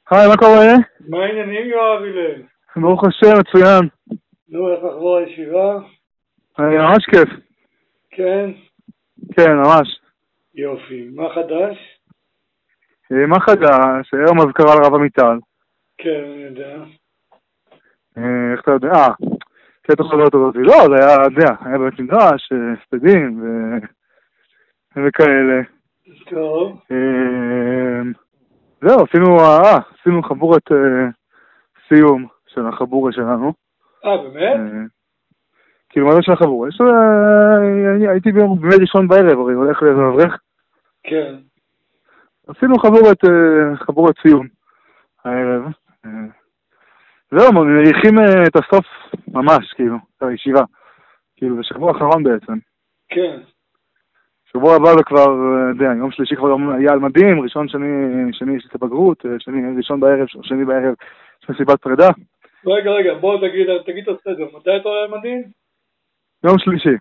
היי, מה קורה? מה העניינים, יואב הלל? ברוך השם, מצוין. נו, איך לחזור הישיבה? ממש כיף. כן? כן, ממש. יופי. מה חדש? מה חדש? היום אזכרה לרב עמיטל. כן, אני יודע. איך אתה יודע? קטע חזרת הזאת. לא, זה היה בית מדרש, ספדים וכאלה. טוב. זהו, עשינו חבורת סיום של החבורה שלנו. באמת? כאילו, מה זה של החבורה? הייתי בימי ראשון בערב, הרי הולך לאברך. כן. עשינו חבורת סיום הערב. זהו, מריחים את הסוף ממש, כאילו, את הישיבה. כאילו, בשבוע האחרון בעצם. כן. שבוע הבא זה כבר, יום שלישי כבר היה על מדים, ראשון, שני יש את הבגרות, ראשון בערב, שני בערב, יש מסיבת פרידה. רגע, בוא תגיד את הסדר. מתי אתה עולה על מדים? יום שלישי.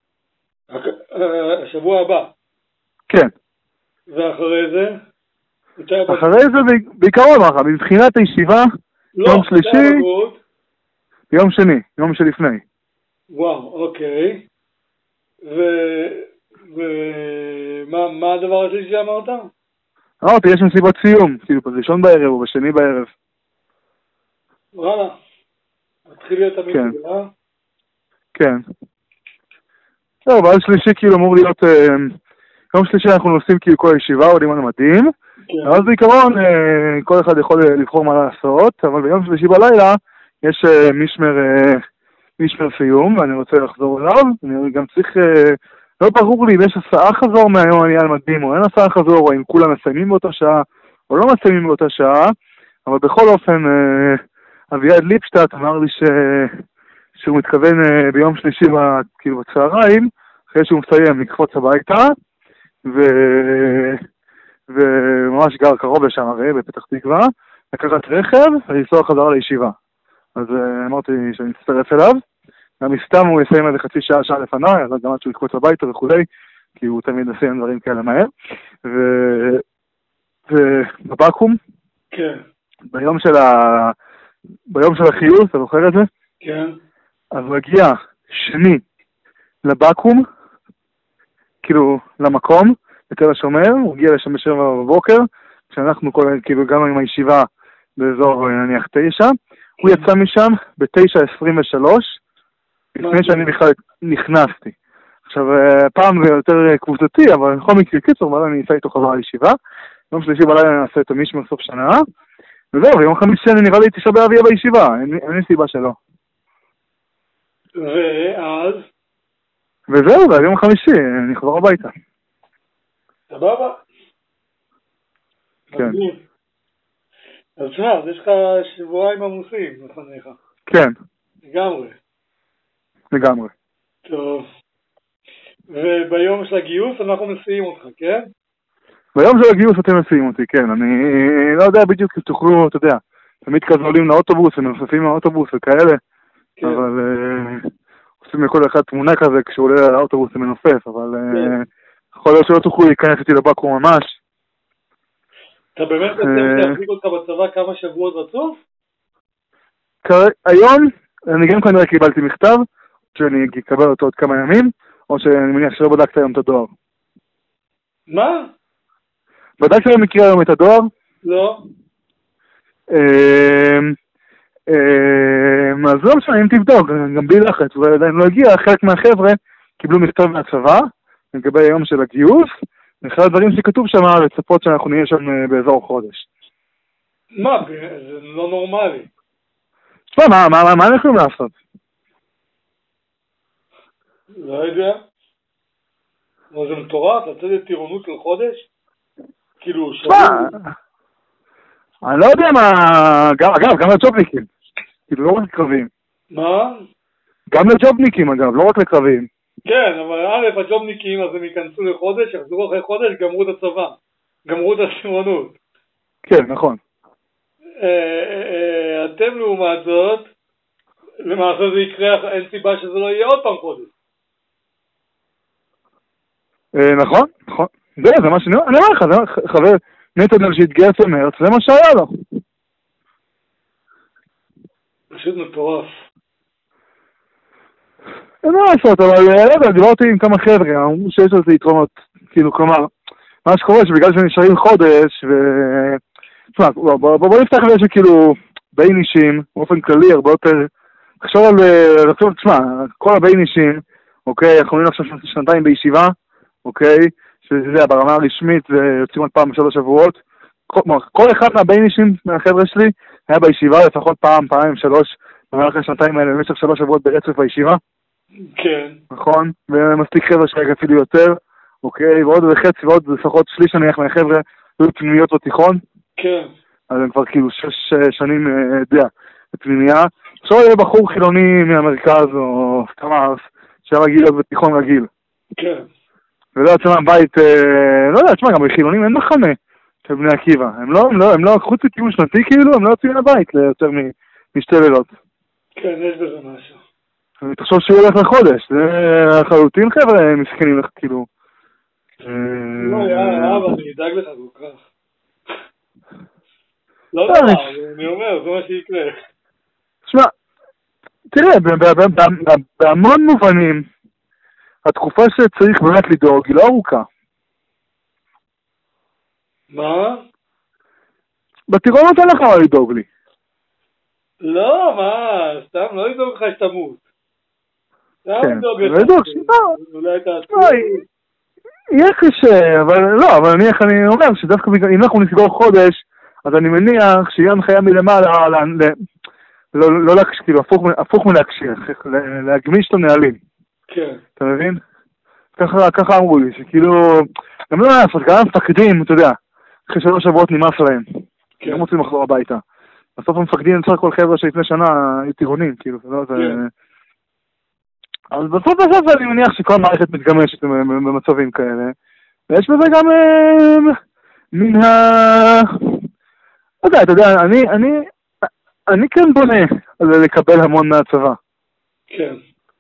השבוע הבא. כן. ואחרי זה? אחרי זה בעיקרון, מבחינת הישיבה, יום שלישי, יום שני, יום שלפני. וואו, אוקיי. ומה הדבר השלישי שאמרת? אמרתי, יש מסיבת סיום, כאילו, בראשון בערב או בשני בערב. וואלה. מתחיל להיות תמיד בגלל? כן. זהו, ואז שלישי כאילו אמור להיות, יום שלישי אנחנו נוסעים כאילו כל הישיבה, עולים על מדים, ואז בעיקרון כל אחד יכול לבחור מה לעשות, אבל ביום שלישי בלילה יש משמר סיום, ואני רוצה לחזור אליו, אני גם צריך, לא ברור לי אם יש הסעה חזור מהיום אני על מדים, או אין הסעה חזור, או אם כולם מסיימים באותה שעה, או לא מסיימים באותה שעה, אבל בכל אופן, אביעד ליפשטט אמר לי שהוא מתכוון ביום שלישי כאילו בצהריים, אחרי שהוא מסיים לקפוץ הביתה, וממש גר קרוב לשם הרי, בפתח תקווה, לקחת רכב ולנסוע חזרה לישיבה. אז אמרתי שאני אצטרף אליו, גם מסתם הוא יסיים איזה חצי שעה לפניי, אז גם עד שהוא יקפוץ הביתה וכולי, כי הוא תמיד מסיים דברים כאלה מהר. ובבקו"ם, כן. ביום של החיול, אתה זוכר את זה? כן. אז הוא הגיע שני לבקו"ם, כאילו למקום, בתל השומר, הוא הגיע לשם ב7 בבוקר, כשאנחנו כאילו גם עם הישיבה באזור נניח 9, הוא יצא משם ב9:23, לפני שאני בכלל נכנסתי. עכשיו, פעם זה יותר קבוצתי, אבל בכל מקרה קיצור, אבל אני אצא איתו חזרה לישיבה, יום שלישי בלילה נעשה את המשמר סוף שנה, וזהו, יום חמישי אני נראה לי תשעה באב יהיה בישיבה, אין לי סיבה שלא. ואז? וזהו, ביום חמישי, אני חזור הביתה. סבבה? כן. אז תשמע, אז יש לך שבועיים עמוסים לפניך. כן. לגמרי. טוב. וביום של הגיוס אנחנו מסיעים אותך, כן? ביום של הגיוס אתם מסיעים אותי, כן. אני לא יודע בדיוק אם תוכלו, אתה יודע, תמיד כזה עולים לאוטובוס ונוספים לאוטובוס וכאלה, כן. אבל עושים לכל אחד תמונה כזה כשהוא עולה לאוטובוס ומנופף, אבל כן. יכול להיות שלא תוכלו להיכנס איתי לבקו"ם ממש. אתה באמת רוצה להחזיק אותך בצבא כמה שבועות רצוף? היום אני גם כנראה קיבלתי מכתב שאני אקבל אותו עוד כמה ימים, או שאני מניח שלא בדקת היום את הדואר. מה? בדקת היום מקרה היום את הדואר? לא. אז לא משנה, אם תבדוק, גם בלי לחץ, ועדיין לא הגיע, חלק מהחבר'ה קיבלו מכתב מהצבא, לגבי היום של הגיוס, ואחד הדברים שכתוב שם, לצפות שאנחנו נהיה שם באזור חודש. מה? זה לא נורמלי. תשמע, מה אנחנו יכולים לעשות? לא יודע. זה מטורף, לצאת טירונות של חודש? כאילו, שבוע. אני לא יודע מה... אגב, גם לג'ובניקים. כאילו, לא רק לקרבים. מה? גם לג'ובניקים, אגב, לא רק לקרבים. כן, אבל א', הג'ובניקים, אז הם ייכנסו לחודש, יחזרו אחרי חודש, גמרו את הצבא. גמרו את הטירונות. כן, נכון. אתם לעומת זאת, למעשה זה יקרה, אין סיבה שזה לא יהיה עוד פעם חודש. נכון. זה מה שאני אומר לך, חבר נתנאל שהתגייס במרץ, זה מה שהיה לו. פשוט מטורף. אין מה לעשות, אבל דיברתי עם כמה חבר'ה, אמרו שיש לזה יתרונות, כאילו, כלומר, מה שקורה שבגלל שנשארים חודש, תשמע, בוא נפתח לזה שכאילו, בין אישים, באופן כללי, הרבה יותר, תחשוב על, תשמע, כל הבין אישים, אוקיי, אנחנו נראים עכשיו שנתיים בישיבה, אוקיי, שזה ברמה הרשמית, ויוצאים עוד פעם בשלוש שבועות, כל אחד מהבין אישים, מהחבר'ה שלי, היה בישיבה לפחות פעם, שלוש, במהלך השנתיים האלה, במשך 3 שבועות ברצף בישיבה. כן. נכון? ומספיק חבר'ה שרגע אפילו יותר, אוקיי? ועוד וחצי ועוד לפחות שליש נניח מהחבר'ה היו פנימיות בתיכון. כן. אז הם כבר כאילו 6 שנים, בפנימייה. עכשיו יהיה בחור חילוני מהמרכז או סתם ארס, שהיה רגיל להיות בתיכון רגיל. כן. ולא יצא מהבית, לא יודע, תשמע, גם בחילונים אין מחנה של בני עקיבא. הם לא, חוץ מטיול שנתי כאילו, הם לא יוצאים מהבית ליותר משתי לילות. כן, יש בזה משהו. אני תחשוב שהוא הולך לחודש, זה לחלוטין חבר'ה מסכנים לך כאילו. לא, אבל אני אדאג לך כל כך. לא נורא, אני אומר, זה מה שיקרה. תשמע, תראה, בהמון מובנים, התקופה שצריך באמת לדאוג היא לא ארוכה. מה? בטירונות אין לך מה לדאוג לי. לא, מה? סתם לא לדאוג לך שתמות. כן, לא לדאוג שתמות. אולי תעצור. יהיה קשה, אבל לא, אבל אני אומר שדווקא אם אנחנו נסגור חודש, אז אני מניח שיהיה הנחיה מלמעלה, לא להקשיב, כאילו, הפוך מלהקשיב, להגמיש את הנהלים. כן. אתה מבין? ככה אמרו לי, שכאילו, גם לא לעשות, גם המפקדים, אתה יודע, אחרי 3 שבועות נמאס להם. כן. לא מוצאים לחזור הביתה. בסוף המפקדים הם צריך כל חבר'ה שלפני שנה היו טירונים, כאילו, לא זה... אז בסוף אני מניח שכל מערכת מתגמשת במצבים כאלה. ויש בזה גם מן אתה יודע, אני כן בונה לקבל המון מהצבא. כן.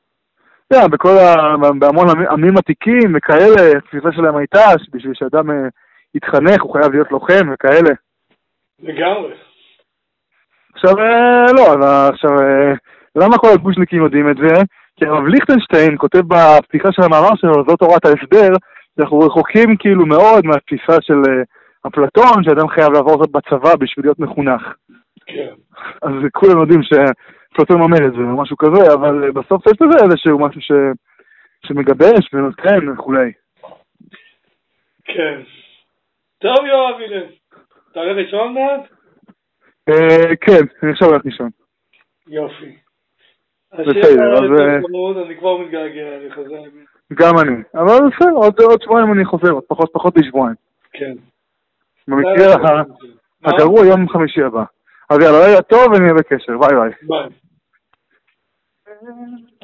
בהמון עמים עתיקים וכאלה, התפיסה שלהם הייתה שבשביל שאדם יתחנך הוא חייב להיות לוחם וכאלה. לגמרי. עכשיו, למה כל הגושניקים יודעים את זה? כי הרב ליכטנשטיין כותב בפתיחה של המאמר שלו, זאת תורת ההסדר, שאנחנו רחוקים כאילו מאוד מהתפיסה של אפלטון, שאדם חייב לעבור זאת בצבא בשביל להיות מחונך. כן. אז כולם יודעים שאפלטון אומר את זה או משהו כזה, אבל בסוף יש לזה איזשהו משהו שמגבש ונותן וכולי. כן. טוב יואב, הנה. אתה הולך לישון מעט? כן, אני עכשיו הולך לישון. יופי. בסדר, אז... אני כבר מתגעגע, אני חוזר. גם אני. אבל בסדר, עוד שבועיים אני חוזר, פחות משבועיים. כן. במקרה הגרוע יום חמישי הבא. אז יאללה, לילה טוב ונהיה בקשר. ביי ביי. ביי.